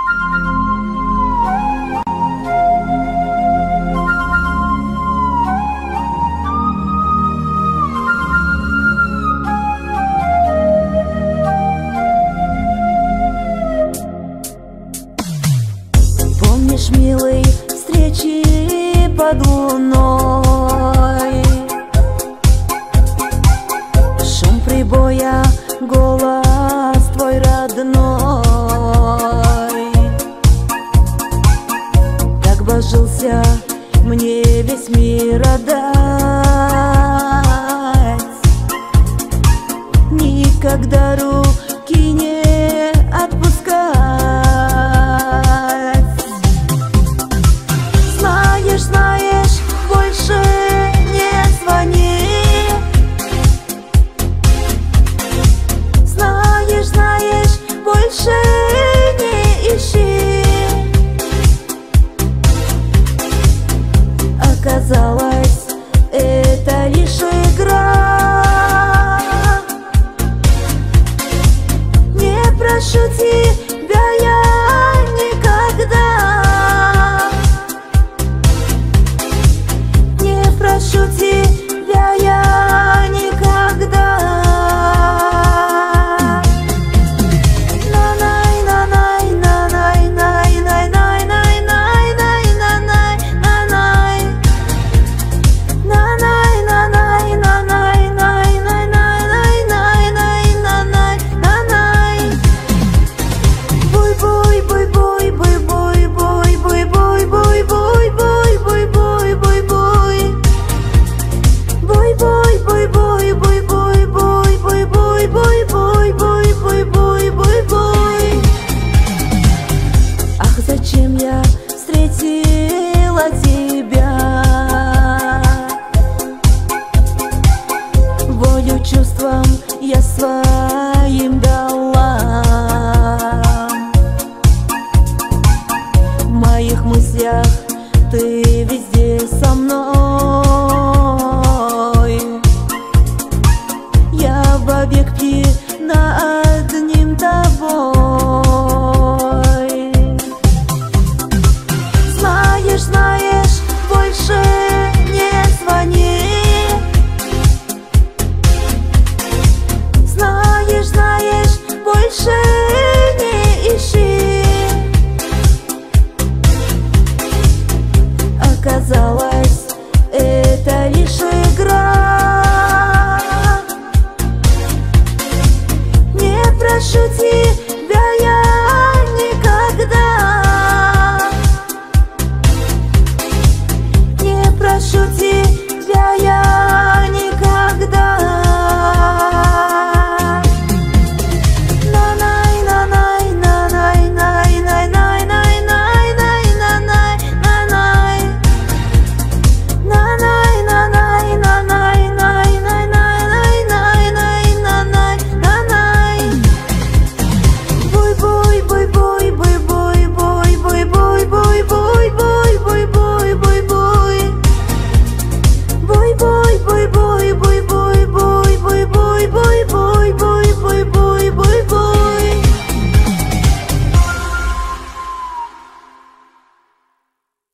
Помнишь, милый, встречи под луной, шум прибоя, голос твой родной. Так божился мне весь мир отдать, никогда руки не отпускать. Знаешь, больше не звони. Знаешь, больше не ищи. Оказалось, это лишь игра. Не прошу тебя я никогда. Прошу тебя я никогда. На-най, на-най, на-най, най, най, най, най, най, най, на-най, на-най. На-най, на-най, на-най, най, най, най, най, най, на-най, на-най. Буй-буй, буй-буй, буй-буй, буй-буй, буй-буй, буй-буй, буй-буй, буй-буй. Буй, буй, буй, буй, буй, буй, буй, буй, буй, буй, буй, буй, буй, буй, буй, буй. Ах, зачем я встретила тебя? Волю чувствам я своим дала. В моих мыслях ты везде.